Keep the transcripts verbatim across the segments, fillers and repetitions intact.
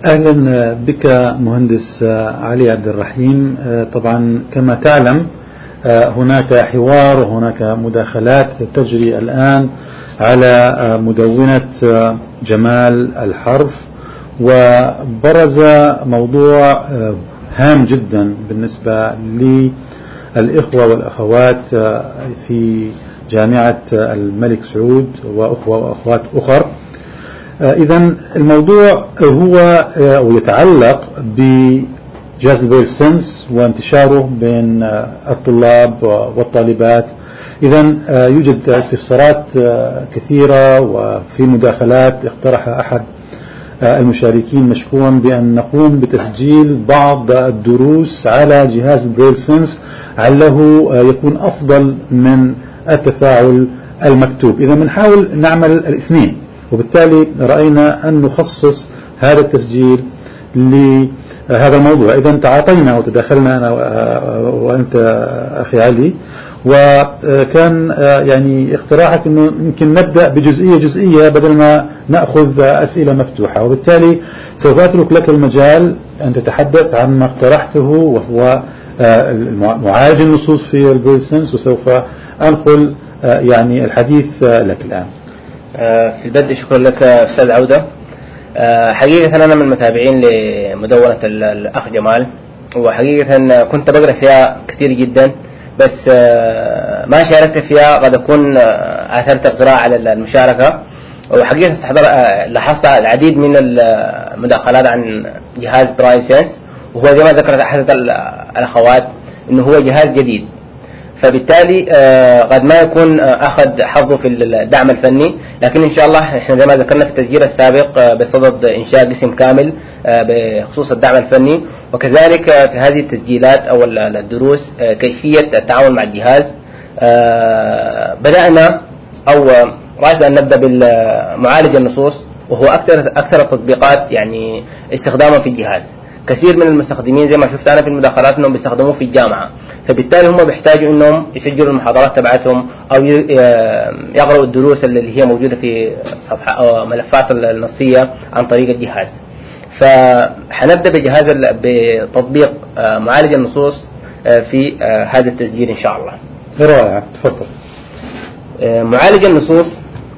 أهلا بك مهندس علي عبد الرحيم. طبعا كما تعلم هناك حوار وهناك مداخلات تجري الآن على مدونة جمال الحرف، وبرز موضوع هام جدا بالنسبة للإخوة والأخوات في جامعة الملك سعود وأخوة وأخوات أخر. إذن الموضوع هو يتعلق بجهاز البريل سنس وانتشاره بين الطلاب والطالبات. إذن يوجد استفسارات كثيرة وفي مداخلات. اقترح أحد المشاركين مشكورا بأن نقوم بتسجيل بعض الدروس على جهاز البريل سنس علّه يكون أفضل من التفاعل المكتوب. إذا بنحاول نعمل الاثنين، وبالتالي رأينا أن نخصص هذا التسجيل لهذا الموضوع. إذا تعاطينا وتداخلنا أنا وأنت أخي علي، وكان يعني اقتراحك أنه يمكن نبدأ بجزئية جزئية بدل ما نأخذ أسئلة مفتوحة، وبالتالي سوف أترك لك المجال أن تتحدث عن ما اقترحته وهو معالج النصوص في البريل سنس، وسوف أنقل يعني الحديث لك الآن. في البدء شكرا لك أستاذ عودة. حقيقة أنا من المتابعين لمدونة الأخ جمال، وحقيقة كنت بقرأ فيها كثير جدا، بس ما شاركت فيها. قد أكون آثرت القراءة على المشاركة، وحقيقة استحضر لاحظت العديد من المداخلات عن جهاز برايل سنس، وهو زي ما ذكرت أحد الأخوات إنه هو جهاز جديد، فبالتالي قد ما يكون أخذ حظه في الدعم الفني. لكن إن شاء الله إحنا زي ما ذكرنا في التسجيل السابق بصدد إنشاء قسم كامل بخصوص الدعم الفني، وكذلك في هذه التسجيلات أو الدروس كيفية التعامل مع الجهاز. بدأنا أو رأيت أن نبدأ بالمعالج النصوص، وهو أكثر أكثر التطبيقات يعني استخداما في الجهاز. كثير من المستخدمين زي ما شفت أنا في المداخلات أنهم بيستخدموه في الجامعة، فبالتالي هم بيحتاجوا أنهم يسجلوا المحاضرات تبعتهم أو يقرأوا الدروس اللي هي موجودة في صفحة أو ملفات النصية عن طريق الجهاز. فحنبدأ بجهاز بتطبيق معالج النصوص في هذا التسجيل إن شاء الله. رائع، تفضل. معالج النصوص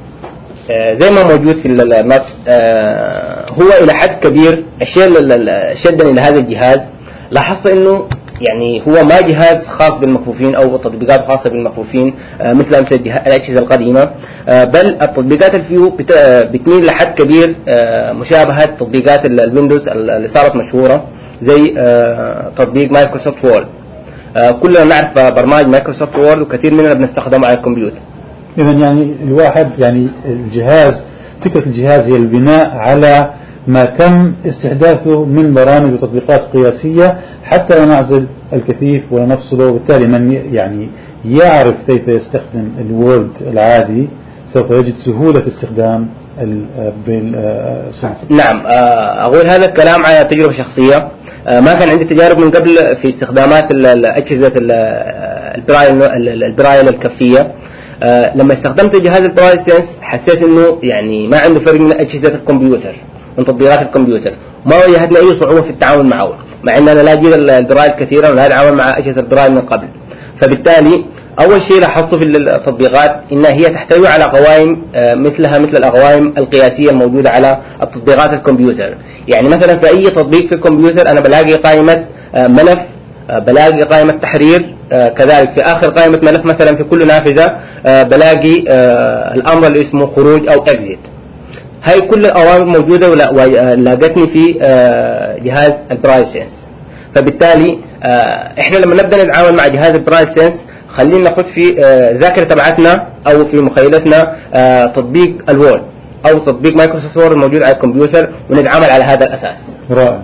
زي ما موجود في النص هو إلى حد كبير. الشيء اللي شدني لهذا الجهاز لاحظت إنه يعني هو ما جهاز خاص بالمكفوفين أو تطبيقات خاصة بالمكفوفين مثل مثل الأجهزة القديمة، بل التطبيقات اللي فيه بتميل لحد كبير مشابهة تطبيقات الويندوز اللي صارت مشهورة، زي تطبيق مايكروسوفت وورد. كلنا نعرف برنامج مايكروسوفت وورد، وكثير مننا بنستخدمه على الكمبيوتر. إذن يعني الواحد يعني الجهاز، فكرة الجهاز هي البناء على ما تم استحداثه من برامج وتطبيقات قياسية حتى لا نعزل الكفيف ولا نفصله. وبالتالي من يعني يعرف كيف يستخدم الوورد العادي سوف يجد سهولة في استخدام البريل سنس. نعم، أقول هذا الكلام على تجربة شخصية. ما كان عندي تجارب من قبل في استخدامات الأجهزة البرايل البرايل الكفية. لما استخدمت جهاز البرايل سنس حسيت إنه يعني ما عنده فرق من أجهزة الكمبيوتر من تطبيقات الكمبيوتر، ما واجهتنا أي صعوبة في التعامل معه، مع أن أنا لاقي البرايل كثيرا ولا أتعامل مع أجهزة البرايل من قبل. فبالتالي أول شيء لاحظته في التطبيقات إنها هي تحتوي على قوائم مثلها مثل القوائم القياسية الموجودة على التطبيقات الكمبيوتر. يعني مثلا في أي تطبيق في الكمبيوتر أنا بلاقي قائمة ملف، بلاقي قائمة تحرير، كذلك في آخر قائمة ملف مثلا في كل نافذة بلاقي الأمر اللي اسمه خروج أو exit. هاي كل الأوامر موجودة ولاقتني في جهاز البرايل سنس. فبالتالي إحنا لما نبدأ نتعامل مع جهاز البرايل سنس خلينا ناخذ في ذاكرة تبعتنا أو في مخيلتنا تطبيق الوورد أو تطبيق مايكروسوفت وورد الموجود على الكمبيوتر ونتعامل على هذا الأساس. رائع.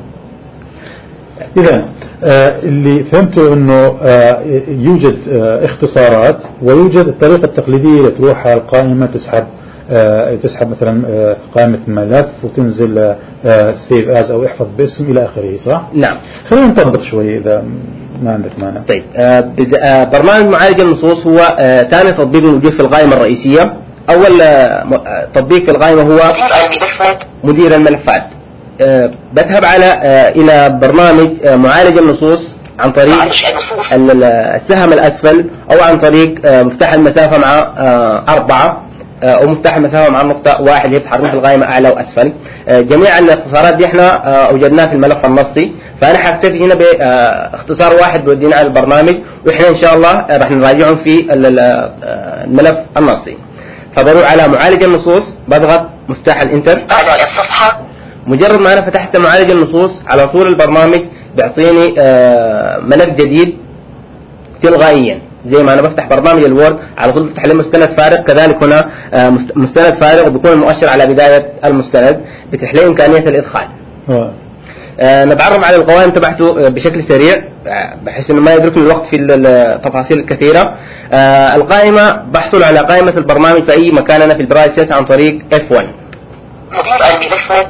إذن اللي فهمته أنه يوجد اختصارات ويوجد الطريقة التقليدية اللي تروح على القائمة تسحب تسحب مثلا قائمة ملف وتنزل سيف از أو احفظ باسم إلى آخره، صح؟ نعم. خلينا نطبق شوي إذا ما عندك مانع. طيب، برنامج معالج النصوص هو ثاني تطبيق موجود في القائمة الرئيسية. أول تطبيق في القائمة هو مدير الملفات. بذهب على إلى برنامج معالج النصوص عن طريق السهم الأسفل أو عن طريق مفتاح المسافة مع أربعة أو مفتاح المسافة مع النقطة واحد يفتح في القائمة أعلى وأسفل. جميع الاختصارات دي احنا أوجدناها في الملف النصي، فأنا حكتفي هنا باختصار واحد بودينا على البرنامج، وإحنا إن شاء الله راح نراجعهم في الملف النصي. فبروح على معالج النصوص، بضغط مفتاح الانتر أعلى الصفحة. مجرد ما أنا فتحت معالج النصوص على طول البرنامج بيعطيني ملف جديد تلقائيا، زي ما أنا بفتح برنامج الوورد على طول بفتح لي مستند فارغ، كذلك هنا مستند فارغ وبيكون المؤشر على بداية المستند بتحت لي إمكانية الإدخال. آه نتعرف على القوائم تبعته بشكل سريع بحيث انه ما يدركني الوقت في التفاصيل الكثيرة. آه القائمة بحصل على قائمة البرنامج في اي مكان انا في البراي سيس عن طريق إف واحد. مدير الملفات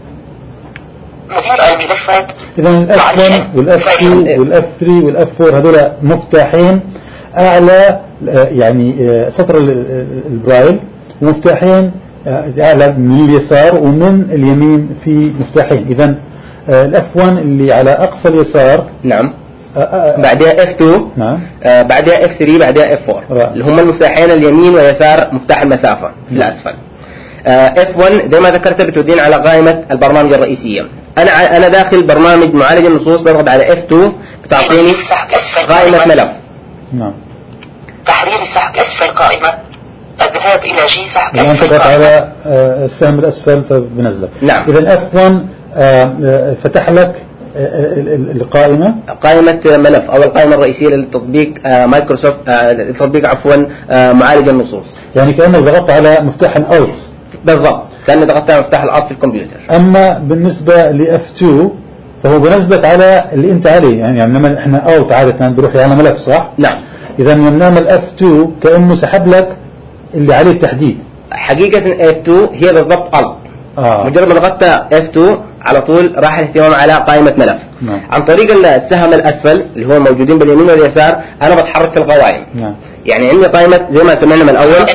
مدير الملفات اذا الإف واحد والإف اثنين والإف ثلاثة والإف أربعة هذول مفتاحين اعلى يعني سطر البرايل، ومفتاحين اعلى من اليسار ومن اليمين في مفتاحين. اذا الإف واحد اللي على أقصى اليسار، نعم، بعدها إف اثنين، نعم، آه بعدها إف ثلاثة، بعدها إف أربعة، اللي هم المفتاحين اليمين واليسار مفتاح المسافة في الأسفل. آه إف واحد زي ما ذكرت بتودين على قائمة البرنامج الرئيسية. أنا أنا داخل برنامج معالج النصوص بضغط على إف اثنين بتعطيني قائمة ملف. نعم. تحرير سحب أسفل قائمة. الذهاب إلى جي سحب الآن أسفل تضغط قائمة. على السهم الأسفل فبنزلك. نعم. إذا الإف واحد فتح لك القائمة قائمة ملف أو القائمة الرئيسية للتطبيق مايكروسوفت التطبيق عفوا معالج النصوص. يعني كأنك ضغطت على مفتاح الأوت. بالضبط، كأنك ضغطت على مفتاح الأوت في الكمبيوتر. أما بالنسبة لإف اثنين فهو بنزلك على اللي أنت عليه، يعني يعني لما إحنا أوت عادة بنروح على ملف، صح؟ نعم. إذا لما نعمل إف اثنين كأنه سحب لك اللي عليه التحديد. حقيقة إف اثنين هي بالضبط ألت. آه. مجرد ما ضغطت إف اثنين على طول راح الاهتمام على قائمة ملف. نعم. عن طريق السهم الأسفل اللي هو موجودين باليمين واليسار أنا بتحرك في القوائم. نعم. يعني عندي قائمة زي ما سمعنا من الأول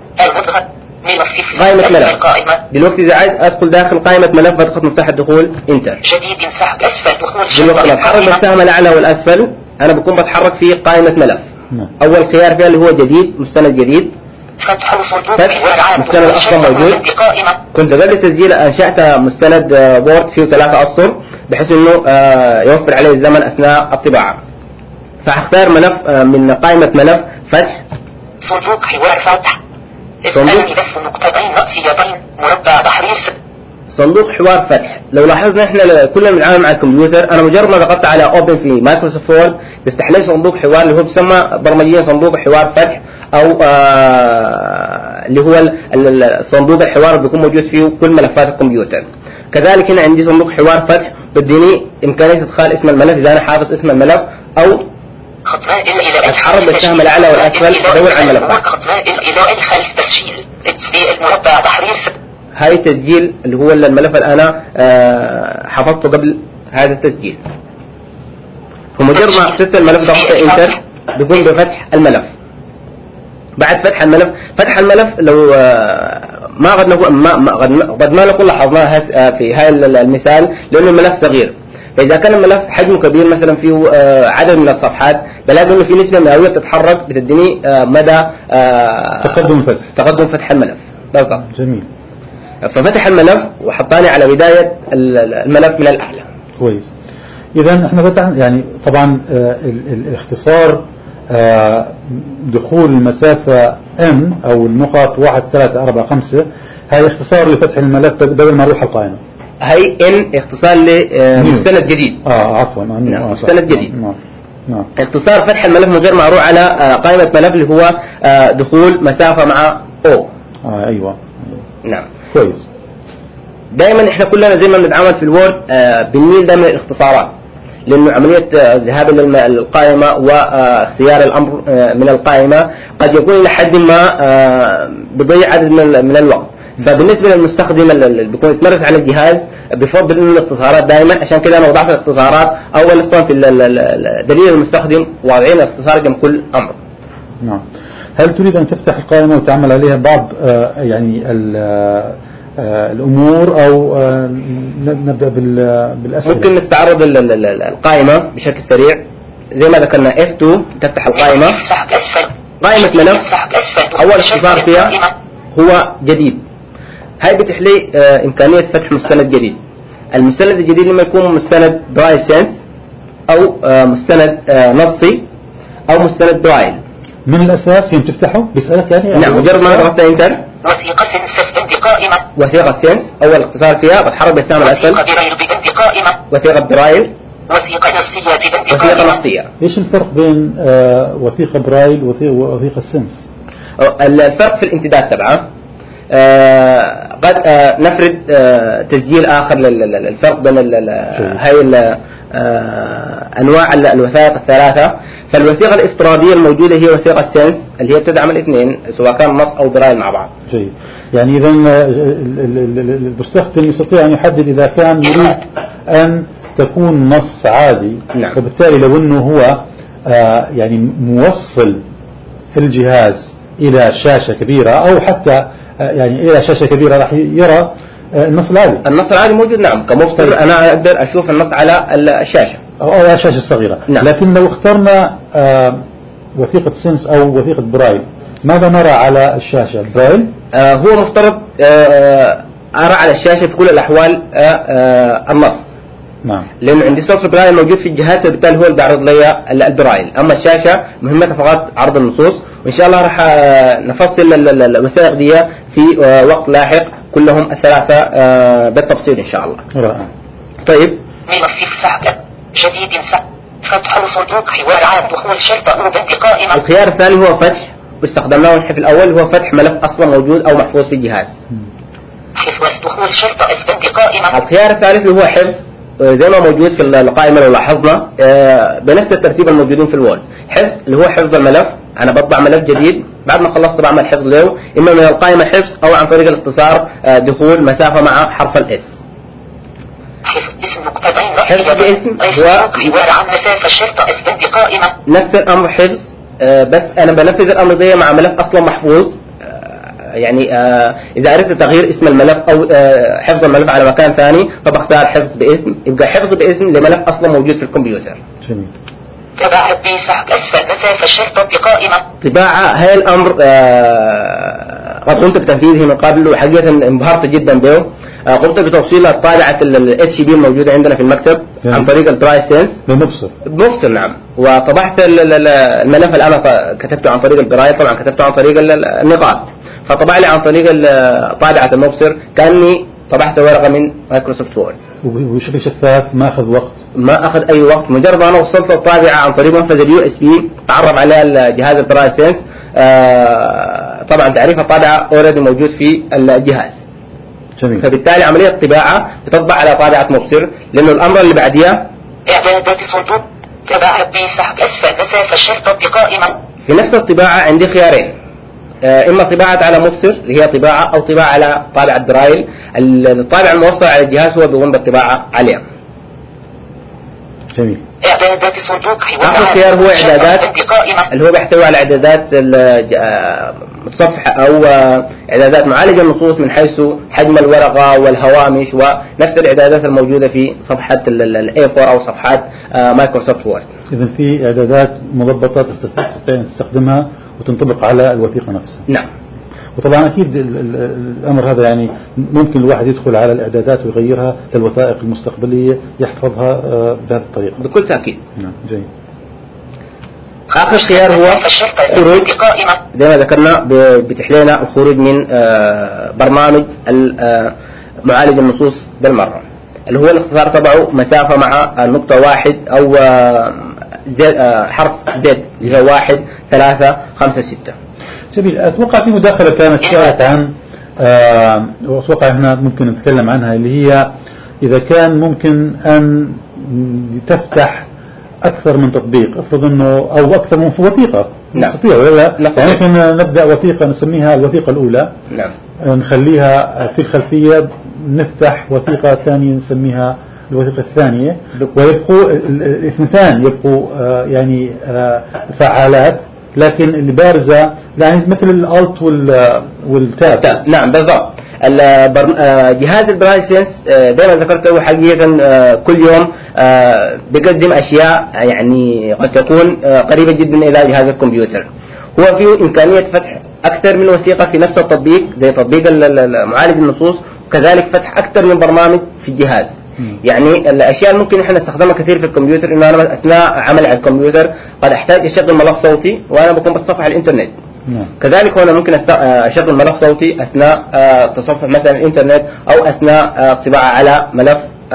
قائمة ملف. دلوقتي إذا عايز أدخل داخل قائمة ملف بضغط مفتاح الدخول انتر. جديد سحب أسفل دخول. دلوقتي لو بتحرك بالسهم الأعلى والأسفل أنا بكون بتحرك في قائمة ملف. نعم. أول خيار فيها اللي هو جديد مستند جديد. فتح صندوق فتح مستند أصلا موجود. كنت قبل التسجيل أنشأت مستند وورد فيه ثلاثة أسطر بحيث إنه يوفر عليه الزمن أثناء الطباعة. فأختار ملف من قائمة ملف فتح صندوق حوار فتح. اسأل ملف نقطتين رأسيتين مربع تحرير. صندوق حوار فتح. لو لاحظنا احنا كلنا بنتعامل مع الكمبيوتر، انا مجرد ما ضغطت على اوبن في مايكروسوفت وورد بيفتح لي صندوق حوار اللي هو بيسمى برمجيا صندوق حوار فتح، او آه اللي هو الصندوق الحوار اللي بيكون موجود فيه كل ملفات الكمبيوتر. كذلك هنا عندي صندوق حوار فتح بديني امكانيه ادخال اسم الملف اذا انا حافظ اسم الملف، او اتحرك بالسهم الاعلى والاسفل ادور على الملفات. الى ادخل تسجيل المربع تحرير. هاي التسجيل اللي هو الملف اللي انا آه حفظته قبل هذا التسجيل. فمجرد ما فتحت الملف ضغطت انتر بيقوم بفتح الملف. بعد فتح الملف فتح الملف لو آه ما قد نقول ما, ما قد ما نقول لاحظناها في هاي المثال لانه الملف صغير. فاذا كان الملف حجمه كبير مثلا فيه آه عدد من الصفحات بلاقي انه في نسبه مئويه بتتحرك بتديني آه مدى آه تقدم الفتح تقدم فتح الملف. بالضبط. جميل. ففتح الملف وحطاني على بداية الملف من الأعلى. كويس. إذا احنا فتحنا يعني طبعا آه الاختصار آه دخول المسافة M أو النقط واحد ثلاثة أربعة خمسة، هاي اختصار لفتح الملف بدل ما نروح القائمة. هاي N اختصار لمستند جديد. آه عفوا. نعم. مستند جديد. نعم. نعم. اختصار فتح الملف من غير ما أروح على آه قائمة ملف اللي هو آه دخول مسافة مع O. آه أيوة. نعم. كويس. دائما احنا كلنا زي ما بنتعامل في الوورد آه بنميل دائما الاختصارات، لانه عمليه الذهاب آه الى القائمه واختيار الامر آه من القائمه قد يكون الى حد ما آه بضيع عدد من, من الوقت. فبالنسبه للمستخدم اللي بيكون يتمرس على الجهاز بفضل انه الاختصارات دائما، عشان كده انا وضعت الاختصارات اول اصلا في دليل المستخدم واضعين الاختصار جنب كل امر. نعم. هل تريد ان تفتح القائمه وتعمل عليها بعض آه يعني الأمور أو نبدأ بالأسئلة؟ ممكن نستعرض القائمة بشكل سريع. زي ما ذكرنا إف اثنين تفتح القائمة، قائمة ملف أول اختصار فيها هو جديد. هاي بتح لي إمكانية فتح مستند جديد. المستند الجديد لما يكون مستند برايل سينس أو مستند نصي أو مستند برايل. من الأساس يوم تفتحه بيسألك يعني؟ نعم، مجرد ما ضغطت انتر وثيقة سينس بند قائمة. وثيقة سينس أول اختصار فيها بتحرك بالسهم الأسفل. وثيقة برايل بند قائمة. وثيقة برايل. وثيقة نصية بند وثيقة قائمة. نصية. إيش الفرق بين آه وثيقة برايل ووثيقة سينس؟ الفرق في الامتداد تبعه. آه قد آه نفرد آه تسجيل آخر للفرق بين هاي آه أنواع الوثائق الثلاثة. فالوثيقة الافتراضية الموجودة هي وثيقة السينس اللي هي بتدعم الاثنين سواء كان نص أو برايل مع بعض. جيد. يعني إذا المستخدم يستطيع أن يحدد إذا كان يريد أن تكون نص عادي. نعم. وبالتالي لو أنه هو آه يعني موصل الجهاز إلى شاشة كبيرة أو حتى آه يعني إلى شاشة كبيرة راح يرى آه النص العادي. النص العادي موجود. نعم. كمبصر أنا أقدر أشوف النص على الشاشة أو على الشاشة الصغيرة. نعم. لكن لو اخترنا آه وثيقة سينس أو وثيقة برايل ماذا نرى على الشاشة؟ برايل آه هو مفترض آه أرى على الشاشة في كل الأحوال آه آه النص. نعم. لأن عندي صوت برايل موجود في الجهاز فبالتالي هو اللي بيعرض لي البرايل. أما الشاشة مهمتها فقط عرض النصوص. وإن شاء الله راح نفصل الوثائق دي في وقت لاحق كلهم الثلاثة بالتفصيل إن شاء الله. رائع. طيب. ملف سحب جديد سحب فتح صندوق حوار عام دخول شرطة أو بند قائمة. الخيار الثاني هو فتح، واستخدمناه في الأول هو فتح ملف أصلا موجود أو محفوظ في الجهاز. حفظ دخول شرطة اس بند قائمة. الخيار الثالث هو حفظ زي ما موجود في القائمة لو لاحظنا بنفس الترتيب الموجودين في الوورد. حفظ اللي هو حفظ الملف، أنا بطبع ملف جديد بعد ما خلصت بعمل حفظ له إما من القائمة حفظ أو عن طريق الاختصار دخول مسافة مع حرف الإس. حفظ اسم مقتضين حفظ باسم حوار عن مسافة الشرطة اس بند قائمة. نفس الأمر حفظ بس أنا بنفذ الأمر ده مع ملف أصلا محفوظ. يعني إذا أردت تغيير اسم الملف أو حفظ الملف على مكان ثاني فبختار حفظ باسم، يبقى حفظ باسم لملف أصلا موجود في الكمبيوتر. جميل. طباعة بسحب أسفل مسافة الشرطة بقائمة. طباعة هاي الأمر قد قمت بتنفيذه من قبل وحقيقة انبهرت جدا به. قمت بتوصيل الطابعة ال اتش بي الموجودة عندنا في المكتب يعني عن طريق البرايل سينس بمبصر. بمبصر نعم. وطبعت الملف اللي أنا كتبته عن طريق البرايل طبعا كتبته عن طريق النقاط، فطبع لي عن طريق طابعة المبصر كأني طبعت ورقة من مايكروسوفت وورد وبشكل شفاف ما أخذ وقت. ما أخذ أي وقت. مجرد أنا وصلت الطابعة عن طريق منفذ اليو اس بي تعرف عليها الجهاز البرايل سينس. آه طبعا تعريف الطابعة اوريدي موجود في الجهاز. جميل. فبالتالي عملية الطباعة بتطبع على طابعة مبصر لأنه الأمر اللي بعديها إعدادات صندوق طباعة بسحب أسفل مسافة الشرطة بقائمة. في نفس الطباعة عندي خيارين، إما طباعة على مبصر اللي هي طباعة أو طباعة على طابعة برايل. الطابع الموصل على الجهاز هو بيقوم بالطباعة عليه. جميل. إعدادات صندوق آخر خيار هو إعدادات اللي هو بيحتوي على إعدادات متصفح أو إعدادات معالجة النصوص من حيث حجم الورقة والهوامش ونفس الإعدادات الموجودة في صفحة ال إيه أربعة أو صفحات مايكروسوفت وورد. إذن في إعدادات مضبطة تستخدمها وتنطبق على الوثيقة نفسها. نعم. وطبعا أكيد الأمر هذا يعني ممكن الواحد يدخل على الإعدادات ويغيرها للوثائق المستقبلية يحفظها بهذه الطريقة. بكل تأكيد. نعم. جيد. آخر خيار هو خروج زي ما ذكرنا بتحلينا الخروج من برنامج معالج النصوص بالمرة اللي هو الاختصار تبعه مسافة مع النقطة واحد أو زد حرف زد اللي هي واحد ثلاثة خمسة ستة. جميل. أتوقع في مداخلة كانت سألت عن أه وأتوقع هنا ممكن نتكلم عنها اللي هي إذا كان ممكن أن تفتح أكثر من تطبيق افرض أنه أو أكثر من وثيقة. نعم. نستطيع ولا يعني ممكن نبدأ وثيقة نسميها الوثيقة الأولى. نعم. نخليها في الخلفية نفتح وثيقة ثانية نسميها الوثيقة الثانية ويبقوا الاثنتان يبقوا آه يعني آه فعالات لكن اللي بارزة يعني مثل الالت والتاب. نعم بالضبط. جهاز البرايل سينس دائما ذكرته حقيقة كل يوم بيقدم أشياء يعني قد تكون قريبة جدا إلى جهاز الكمبيوتر. هو فيه إمكانية فتح أكثر من وثيقة في نفس التطبيق زي تطبيق معالج النصوص، وكذلك فتح أكثر من برنامج في الجهاز. يعني الأشياء ممكن إحنا نستخدمها كثير في الكمبيوتر، إنه أنا أثناء عمل على الكمبيوتر قد أحتاج أشغل ملف صوتي وأنا بكون بتصفح على الإنترنت. نعم. كذلك هنا ممكن أشغل ملف صوتي أثناء تصفح مثلا الإنترنت أو أثناء طباعة على ملف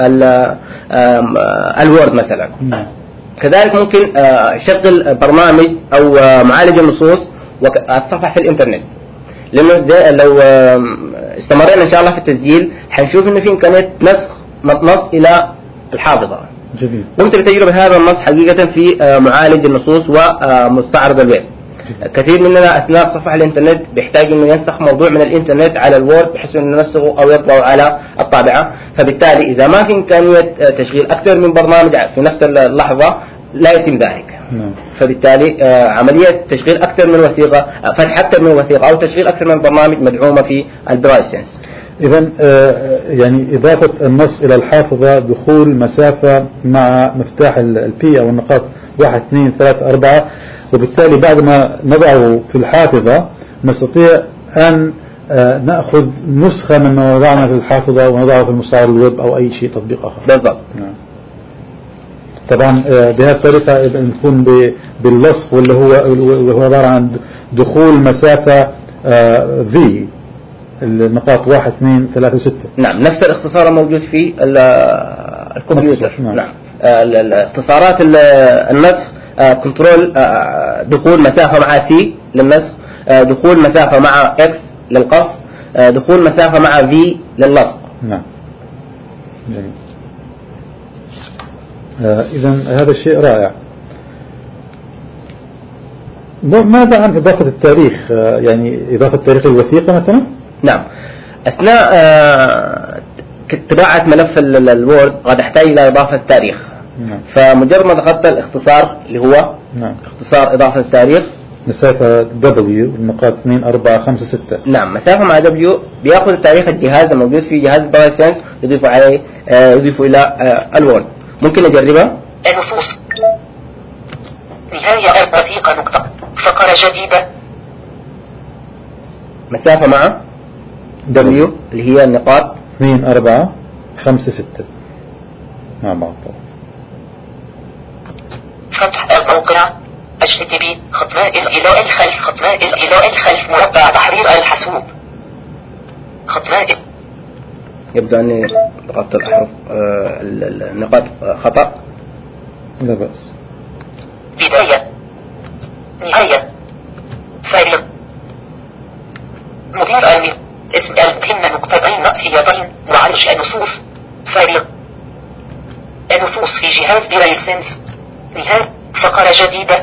الوورد مثلا. نعم. كذلك ممكن أشغل برنامج أو معالج النصوص وأتصفح في الإنترنت، لأنه لو استمرنا إن شاء الله في التسجيل حنشوف إنه في إمكانية نسخ نص إلى الحافظة. جميل. قمت بتجربة هذا النص حقيقة في معالج النصوص ومستعرض الويب. كثير مننا أثناء صفحة الإنترنت بيحتاج إنه ينسخ موضوع من الإنترنت على الوورد بحيث إنه ينسخه أو يطبعه على الطابعة، فبالتالي إذا ما في إمكانية تشغيل أكثر من برنامج في نفس اللحظة لا يتم ذلك. نعم. فبالتالي عملية تشغيل أكثر من وثيقة، فتح أكثر من وثيقة أو تشغيل أكثر من برنامج مدعومة في البرايل سينس. إذن يعني إضافة النص إلى الحافظة دخول مسافة مع مفتاح البي أو النقاط واحد اثنين ثلاثة أربعة، وبالتالي بعد ما نضعه في الحافظة نستطيع أن نأخذ نسخة مما وضعنا في الحافظة ونضعه في المستعرض الويب أو أي شيء تطبيق آخر. بالضبط. نعم. طبعا بهذه الطريقة نكون باللصق واللي هو وهو عبارة عن دخول مسافة في النقاط واحد اثنين ثلاثة ستة. نعم، نفس الاختصار الموجود في الكمبيوتر. نعم. نعم. الاختصارات النسخ كنترول دخول مسافة مع سي للنسخ، دخول مسافة مع اكس للقص، دخول مسافة مع في للصق. نعم. جميل. إذن هذا الشيء رائع. ماذا عن إضافة التاريخ؟ يعني إضافة تاريخ الوثيقة مثلا؟ نعم. أثناء طباعة ملف الوورد قد أحتاج إلى إضافة التاريخ. نعم. فمجرد ما ضغطت الاختصار اللي هو نعم. اختصار إضافة التاريخ مسافة W النقاط اثنين أربعة خمسة ستة. نعم، مسافة مع W بيأخذ التاريخ الجهاز الموجود في جهاز البرايل سينس يضيف عليه يضيف إلى الوورد. ممكن نجربها. النصوص نهاية الوثيقة نقطة فقرة جديدة. مسافة مع W اللي هي النقاط اثنين أربعة خمسة ستة مع بعض. فتح الموقع اتش تي تي بي خطراء الى الخلف خطراء الى الخلف مربع تحرير الحاسوب خطراء. يبدو أني ضغطت الأحرف آه النقاط خطأ. لا بأس. بداية نهاية فارغ مدير علمي اسم المهم نقطتين رأسيتين معالج النصوص فارغ النصوص في جهاز برايل سينس نهاية فقرة جديدة.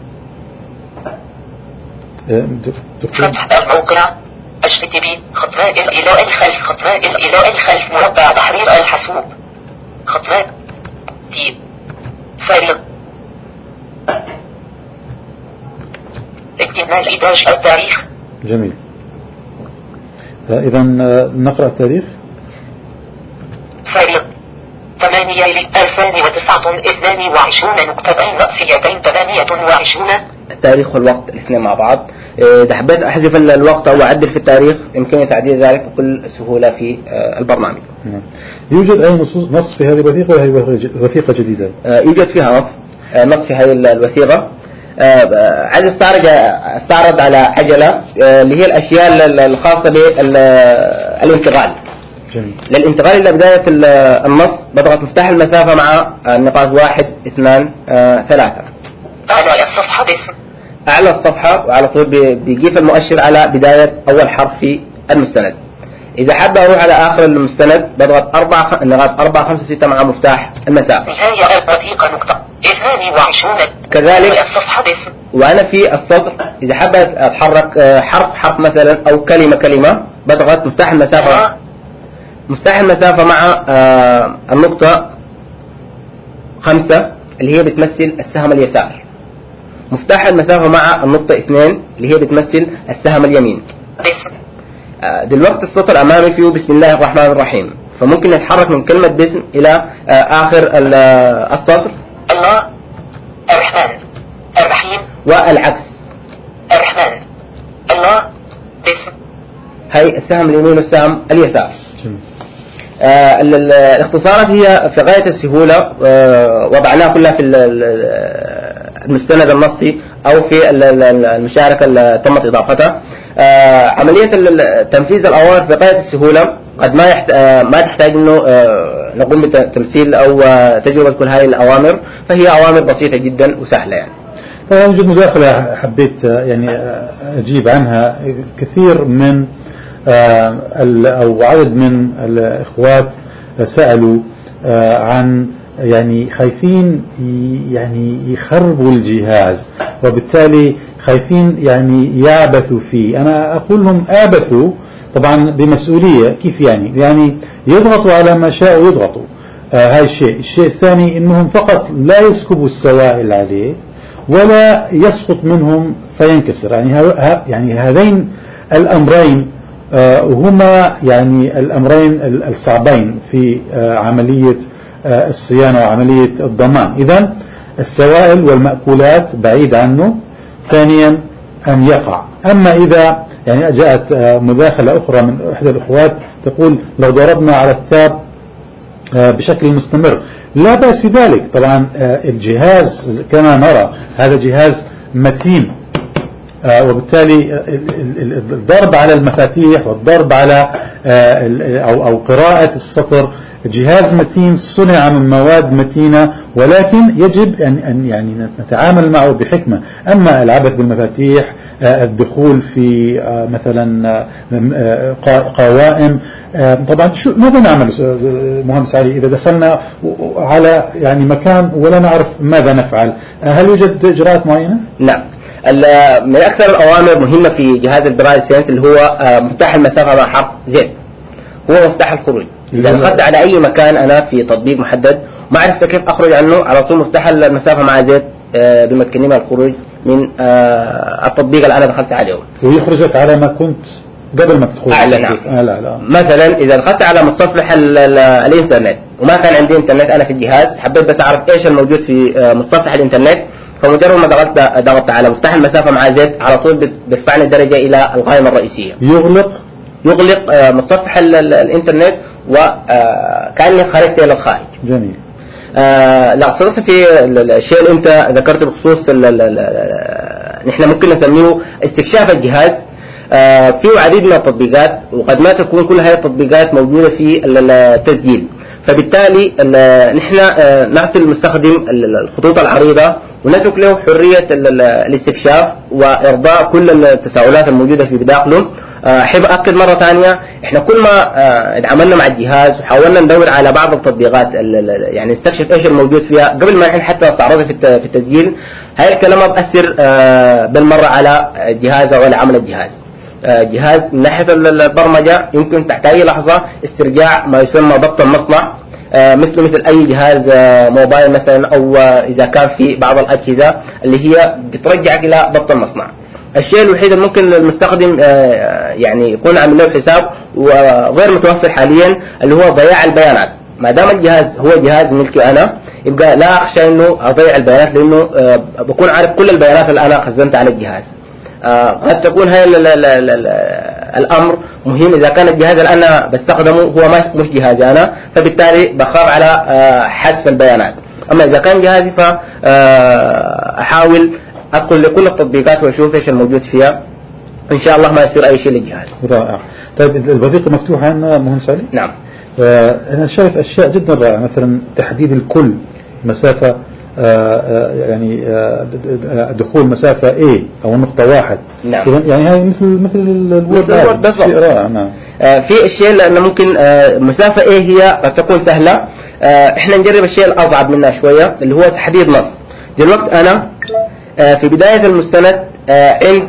فتح الموقع اتش تي تي بي خطراء الى الخلف خطراء الى الخلف مربع تحرير الحاسوب خطراء دي فارغ اكتمال إدراج التاريخ. جميل. إذا نقرأ التاريخ. فارغ ثمانية ألفين وتسعة اثنان وعشرون نقطتين رأسيتين ثمانية وعشرون. التاريخ والوقت الاثنين مع بعض. إذا حبيت أحذف الوقت أو أعدل في التاريخ يمكن تعديل ذلك بكل سهولة في البرنامج. يوجد أي نص في هذه الوثيقة وهي وثيقة جديدة؟ يوجد فيها نص نص في هذه الوثيقة. عايز استعرض استعرض على عجلة اللي هي الأشياء الخاصة بالانتقال. جميل. للانتقال إلى بداية النص بضغط مفتاح المسافة مع النقاط واحد اثنان ثلاثة. أعلى الصفحة باسم أعلى الصفحة وعلى طول بيجيف المؤشر على بداية أول حرف في المستند. إذا حاب أروح على آخر المستند بضغط أربعة نقاط أربعة خمسة ستة مع مفتاح المسافة. نهاية الوثيقة نقطة اثنان وعشرون. كذلك الصفحة باسم وأنا في السطر إذا حاب أتحرك حرف حرف مثلا أو كلمة كلمة بضغط مفتاح المسافة. آه. مفتاح المسافة مع آه النقطة خمسة اللي هي بتمثل السهم اليسار. مفتاح المسافة مع النقطة اثنين اللي هي بتمثل السهم اليمين. دلوقتي السطر أمامي فيه بسم الله الرحمن الرحيم، فممكن نتحرك من كلمة بسم إلى آخر السطر الله الرحمن الرحيم، والعكس الرحمن الله بسم. هاي السهم اليمين والسهم اليسار. آه الاختصارات هي في غاية السهولة، آه وضعناها كلها في المستند النصي أو في المشاركة اللي تمت إضافتها. آه عملية تنفيذ الأوامر في غاية السهولة، قد ما يحت... آه ما تحتاج إنه آه نقوم بتمثيل أو آه تجربة كل هذه الأوامر، فهي أوامر بسيطة جدا وسهلة يعني. طبعا يوجد مداخلة حبيت يعني أجيب عنها. كثير من أو عدد من الإخوات سألوا عن يعني خايفين يعني يخربوا الجهاز، وبالتالي خايفين يعني يعبثوا فيه. أنا أقول لهم آبثوا طبعا بمسؤولية. كيف يعني؟ يعني يضغطوا على ما شاءوا يضغطوا. هاي الشيء. الشيء الثاني إنهم فقط لا يسكبوا السوائل عليه ولا يسقط منهم فينكسر. يعني يعني هذين الأمرين هما يعني الأمرين الصعبين في عملية الصيانة وعملية الضمان. إذن السوائل والمأكولات بعيد عنه. ثانيا أن يقع. أما إذا يعني جاءت مداخلة أخرى من إحدى الأخوات تقول لو ضربنا على التاب بشكل مستمر، لا بأس في ذلك. طبعا الجهاز كما نرى هذا جهاز متين، وبالتالي الضرب على المفاتيح والضرب على أو أو قراءة السطر جهاز متين صنع من مواد متينة، ولكن يجب أن أن يعني نتعامل معه بحكمة. أما العبث بالمفاتيح، الدخول في مثلا قوائم، طبعا شو ماذا نعمل مهندس علي إذا دخلنا على يعني مكان ولا نعرف ماذا نفعل؟ هل يوجد إجراءات معينة؟ نعم. من أكثر الأوامر مهمة في جهاز البرايل سينس اللي هو مفتاح المسافة مع حرف زد، هو مفتاح الخروج. إذا دخلت على أي مكان أنا في تطبيق محدد وما عرفت كيف أخرج عنه، على طول مفتاح المسافة مع زد بمكنني من الخروج من التطبيق اللي أنا دخلت عليه، ويخرجك على ما كنت قبل ما تدخل. أعلى. نعم. أعلى. مثلا إذا دخلت على متصفح الإنترنت وما كان عندي إنترنت أنا في الجهاز، حبيت بس أعرف إيش الموجود في متصفح الإنترنت، فمجرد ما ضغطت ضغطت على مفتاح المسافة مع زد على طول بيرفعني درجة إلى القائمة الرئيسية. يغلق يغلق متصفح الإنترنت وكأني خرجت إلى الخارج. جميل. آه لا صدقت في الشيء اللي أنت ذكرت بخصوص نحن ممكن نسميه استكشاف الجهاز. آه فيه عديد من التطبيقات، وقد ما تكون كل هذه التطبيقات موجودة في التسجيل، فبالتالي نحن نعطي المستخدم الخطوط العريضة ونترك له حرية الاستكشاف وإرضاء كل التساؤلات الموجودة في بداخله. أحب أكد مرة ثانية، إحنا كل ما عملنا مع الجهاز وحاولنا ندور على بعض التطبيقات يعني نستكشف إيش الموجود فيها قبل ما نحن حتى نستعرضها في التسجيل، هاي الكلام ما بأثر بالمرة على الجهاز أو على عمل الجهاز. جهاز من ناحية البرمجة يمكن تحت أي لحظة استرجاع ما يسمى ضبط المصنع، مثل مثل أي جهاز موبايل مثلا، أو إذا كان في بعض الأجهزة اللي هي بترجعك إلى ضبط المصنع. الشيء الوحيد اللي ممكن المستخدم يعني يكون عامل له حساب وغير متوفر حاليا اللي هو ضياع البيانات. ما دام الجهاز هو جهاز ملكي أنا، يبقى لا أخشى إنه أضيع البيانات، لأنه بكون عارف كل البيانات اللي أنا خزنتها على الجهاز. قد تكون هاي الأمر مهم إذا كان الجهاز اللي أنا بستخدمه هو مش جهازي أنا، فبالتالي بخاف على حذف البيانات. أما إذا كان جهازي فأحاول أدخل لكل التطبيقات وأشوف إيش الموجود فيها، إن شاء الله ما يصير أي شيء للجهاز. رائع. طيب الوثيقة مفتوحة عندنا مهندس علي؟ نعم. أنا شايف أشياء جدا رائعة، مثلا تحديد الكل مسافة، يعني دخول مسافة A أو نقطة واحد. نعم. يعني هاي مثل مثل الوورد بالضبط. رائع. نعم. في الشيء لأنه ممكن مسافة A هي قد تكون سهلة، إحنا نجرب الشيء الأصعب منها شوية اللي هو تحديد نص. دلوقتي أنا في بداية المستند عند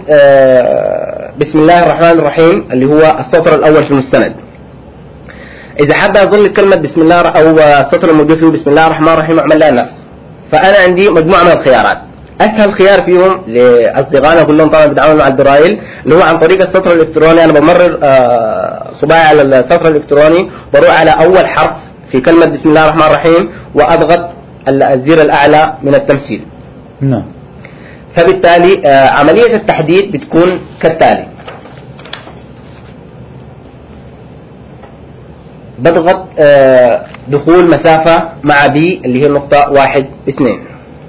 بسم الله الرحمن الرحيم اللي هو السطر الأول في المستند، إذا حابة أظل كلمة بسم الله أو السطر الموجود فيه بسم الله الرحمن الرحيم أعمل لها نسخ، فأنا عندي مجموعة من الخيارات. اسهل خيار فيهم لاصدقائنا كلهم طبعا بيتعاملوا مع البرايل اللي هو عن طريق السطر الالكتروني. انا بمرر صباعي على السطر الالكتروني، بروح على اول حرف في كلمه بسم الله الرحمن الرحيم واضغط الزر الاعلى من التمثيل. نعم. فبالتالي عمليه التحديد بتكون كالتالي: بضغط دخول مسافه مع بي اللي هي النقطه واحد اثنين.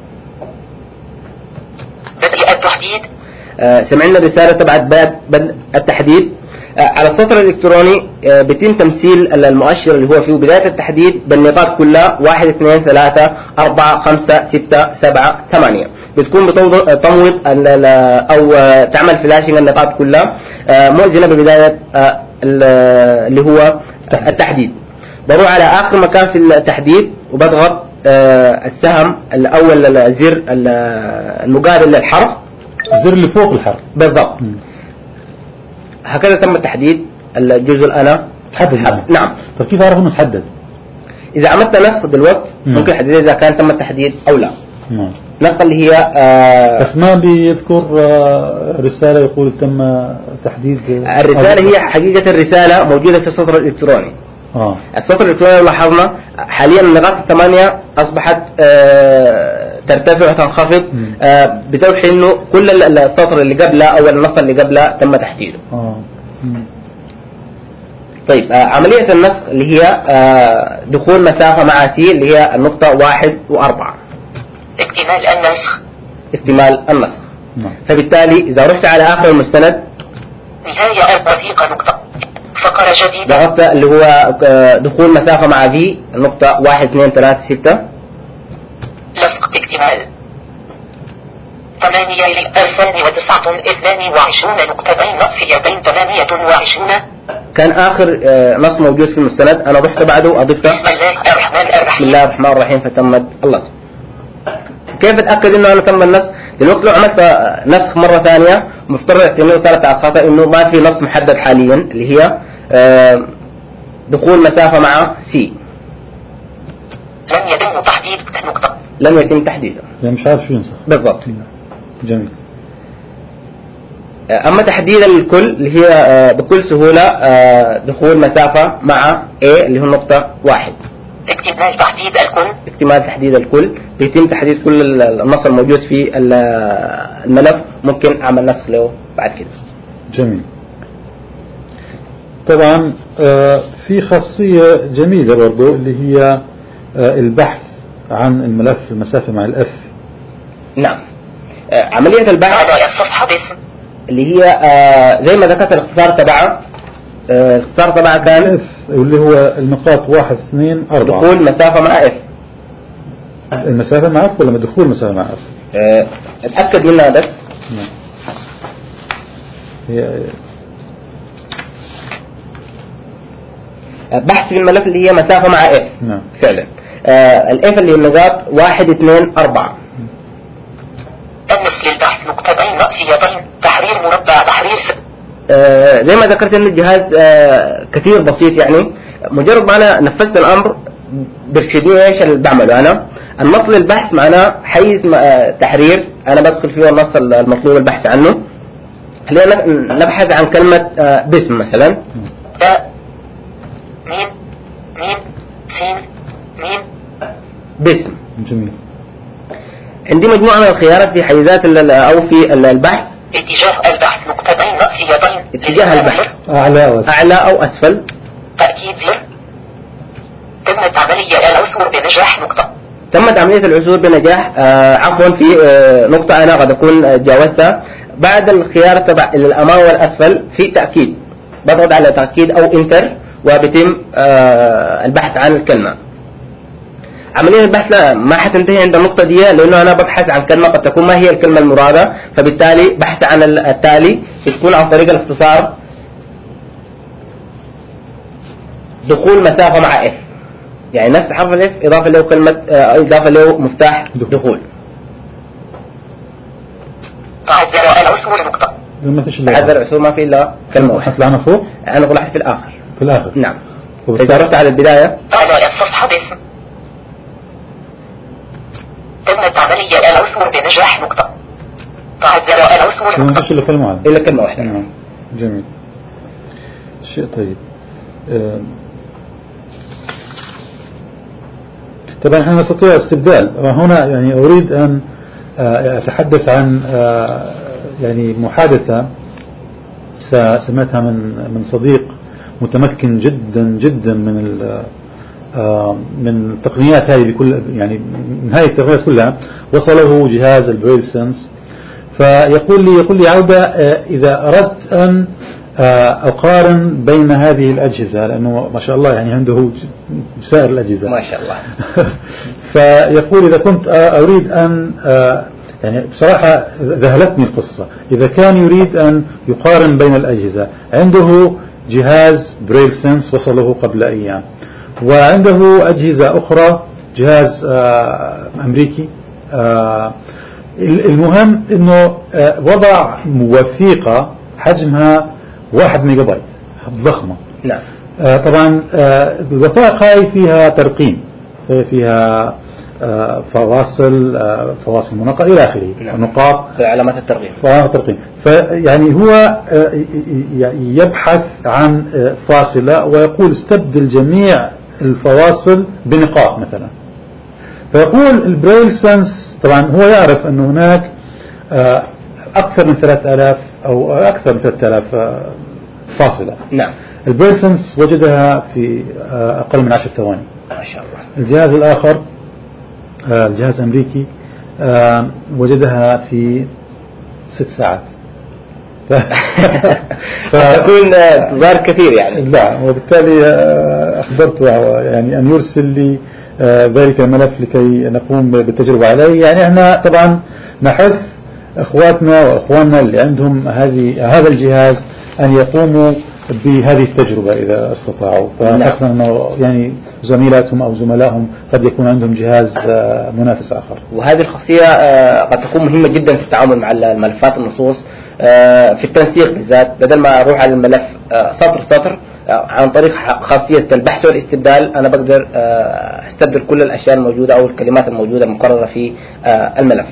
بدء التحديد. آه سمعنا الرسالة تبعت بدء التحديد. آه على السطر الإلكتروني آه بيتم تمثيل المؤشر اللي هو فيه بداية التحديد بالنقاط كلها واحد اثنين ثلاثة أربعة خمسة ستة سبعة ثمانية. بتكون بتموض أو آه تعمل فلاشنج النقاط كلها آه مؤذنة ببداية آه اللي هو التحديد. بروح على آخر مكان في التحديد وبضغط آه السهم الأول الزر المقابل للحرف، الزر اللي فوق الحرف بالضبط. م. هكذا تم تحديد الجزء اللي أنا تحدد. نعم. نعم. طيب كيف أعرف إنه تحدد؟ إذا عملت نسخ دلوقتي ممكن أحدد إذا كان تم التحديد أو لا. نعم. نسخ اللي هي آه بس ما بيذكر آه رسالة يقول تم تحديد. الرسالة هي حقيقة الرسالة موجودة في السطر الإلكتروني. آه. السطر الإلكتروني لاحظنا حاليا النقاط الثمانية أصبحت آه ترتفع وتنخفض آه بتوحي إنه كل السطر اللي قبله أو النص اللي قبله تم تحديده. آه. طيب آه عملية النسخ اللي هي آه دخول مسافة مع سي اللي هي النقطة واحد وأربعة. اكتمال النسخ. اكتمال النسخ. نعم. فبالتالي إذا رحت على آخر المستند نهاية الوثيقة نقطة فقرة جديدة، ضغطت اللي هو دخول مسافة مع في النقطة واحد اثنين ثلاثة ستة. لصق اكتمال ثمانية ألفين وتسعة اثنان وعشرون نقطتين نقصيتين ثمانية وعشرون. كان آخر نص موجود في المستند، أنا رحت بعده وأضفته بسم الله الرحمن الرحيم. بسم الله الرحمن الرحيم فتمت اللصق. كيف أتأكد إنه أنا تم النسخ؟ دلوقتي لو عملت نسخ مرة ثانية مفترض احتمال صارت على الخطأ إنه ما في نص محدد حاليا اللي هي دخول مسافة مع سي. لم يتم تحديد نقطة. لم يتم تحديده. يعني مش عارف شو ينسخ. بالضبط. جميل. أما تحديد الكل اللي هي بكل سهولة دخول مسافة مع A اللي هو نقطة واحد. اكتمال تحديد الكل. اكتمال تحديد الكل بيتم تحديد كل النص الموجود في الملف، ممكن أعمل نسخ له بعد كده. جميل. طبعا في خاصية جميلة برضو اللي هي البحث عن الملف المسافة مع الأف. نعم. عملية البحث على الصفحة باسم اللي هي زي ما ذكرت الاختصار تبعها. الاختصار تبعها كان اف اللي هو النقاط واحد اثنين أربعة. دخول مسافة مع اف. المسافة مع اف ولا دخول مسافة مع اف؟ اه اتأكد منها بس. نعم. هي بحث في الملف اللي هي مسافة مع اف. نعم. فعلا اه الاف اللي هي النقاط واحد اثنين أربعة. النص للبحث نقطتين رأسيتين تحرير مربع تحرير س... آه زي ما ذكرت ان الجهاز آه كثير بسيط، يعني مجرد ما انا نفذت الامر بيرشدني ايش اللي بعمله انا. النص للبحث معناه حيز آه تحرير انا بدخل فيه النص المطلوب البحث عنه. خلينا نبحث عن كلمة آه باسم مثلا. باء ميم ميم سين ميم باسم. جميل. عندي مجموعة من الخيارات في حيزات او في البحث. اتجاه البحث نقطتين رأسيتين. اتجاه البحث أعلى أو أسفل. أعلى أو أسفل. تأكيد زر. تمت عملية العثور بنجاح نقطة. تمت عملية العثور بنجاح. آه عفوا في آه نقطة أنا قد أكون جاوزتها. بعد الخيار تبع الأمام والأسفل في تأكيد، بضغط على تأكيد أو انتر وبيتم آه البحث عن الكلمة. عملية البحث لا ما حتنتهي عند النقطة دي، لأنه أنا ببحث عن كلمة قد تكون ما هي الكلمة المرادة، فبالتالي بحث عن التالي بتكون عن طريق الاختصار دخول مسافة مع اف، يعني نفس حرف الاف إضافة له كلمة إضافة له مفتاح دخول. تعذر العثور نقطة. ما فيش تعذر العثور ما في إلا كلمة واحدة. طلعنا فوق. أنا طلعت في الآخر. في الآخر. نعم. إذا رحت على البداية على الصفحة باسم كلمة عملية العصفور بنجاح نقطة. تعذر العصفور ما فيش إلا كلمة واحدة. إلا كلمة واحدة. نعم. جميل. شيء طيب. آه. طبعا نحن نستطيع استبدال. هنا يعني أريد أن أتحدث عن يعني محادثة سمعتها من من صديق متمكن جدا جدا من من التقنيات هذه بكل يعني من هذه التقنيات كلها. وصله جهاز البريل سنس، فيقول لي يقول لي عودة إذا أردت أن أقارن بين هذه الأجهزة، لأنه ما شاء الله يعني عنده سائر الأجهزة ما شاء الله. فيقول إذا كنت أريد أن يعني بصراحة ذهلتني القصة، إذا كان يريد أن يقارن بين الأجهزة، عنده جهاز بريل سنس وصله قبل أيام، وعنده أجهزة أخرى جهاز أمريكي. المهم أنه وضع وثيقة حجمها واحد ميجا بايت ضخمة. نعم. طبعا الوثائق هاي فيها ترقيم، فيها فواصل فواصل منقطة إلى آخره. نعم. نقاط علامات الترقيم. علامات الترقيم. فيعني هو يبحث عن فاصلة ويقول استبدل جميع الفواصل بنقاط مثلا. فيقول البريل سنس طبعا هو يعرف أن هناك أكثر من ثلاثة آلاف أو أكثر من ثلاثة آلاف فاصلة. نعم. البريل سنس وجدها في أقل من عشر ثواني. ما شاء الله. الجهاز الآخر الجهاز الأمريكي وجدها في ست ساعات. ف... فتكون انتظار كثير يعني. لا، وبالتالي أخبرته يعني أن يرسل لي ذلك الملف لكي نقوم بالتجربة عليه. يعني احنا طبعا نحث أخواتنا وأخواننا اللي عندهم هذه هذا الجهاز أن يقوموا بهذه التجربة إذا استطاعوا، خاصة أنه يعني زميلاتهم أو زملائهم قد يكون عندهم جهاز منافس آخر. وهذه الخاصية قد تكون مهمة جدا في التعامل مع الملفات النصوص في التنسيق بالذات. بدل ما أروح على الملف سطر سطر، عن طريق خاصية البحث والاستبدال أنا بقدر استبدل كل الأشياء الموجودة أو الكلمات الموجودة المقررة في الملف.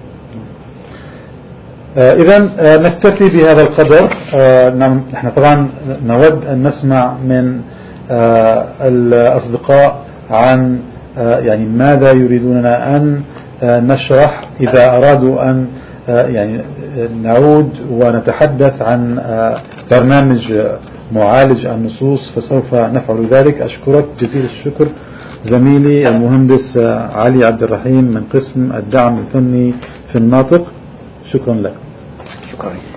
إذن نكتفي بهذا القدر. نحن طبعا نود أن نسمع من الأصدقاء عن يعني ماذا يريدوننا أن نشرح إذا أرادوا أن يعني نعود ونتحدث عن برنامج معالج النصوص فسوف نفعل ذلك. أشكرك جزيل الشكر زميلي المهندس علي عبد الرحيم من قسم الدعم الفني في الناطق. شكرا لك. شكرا.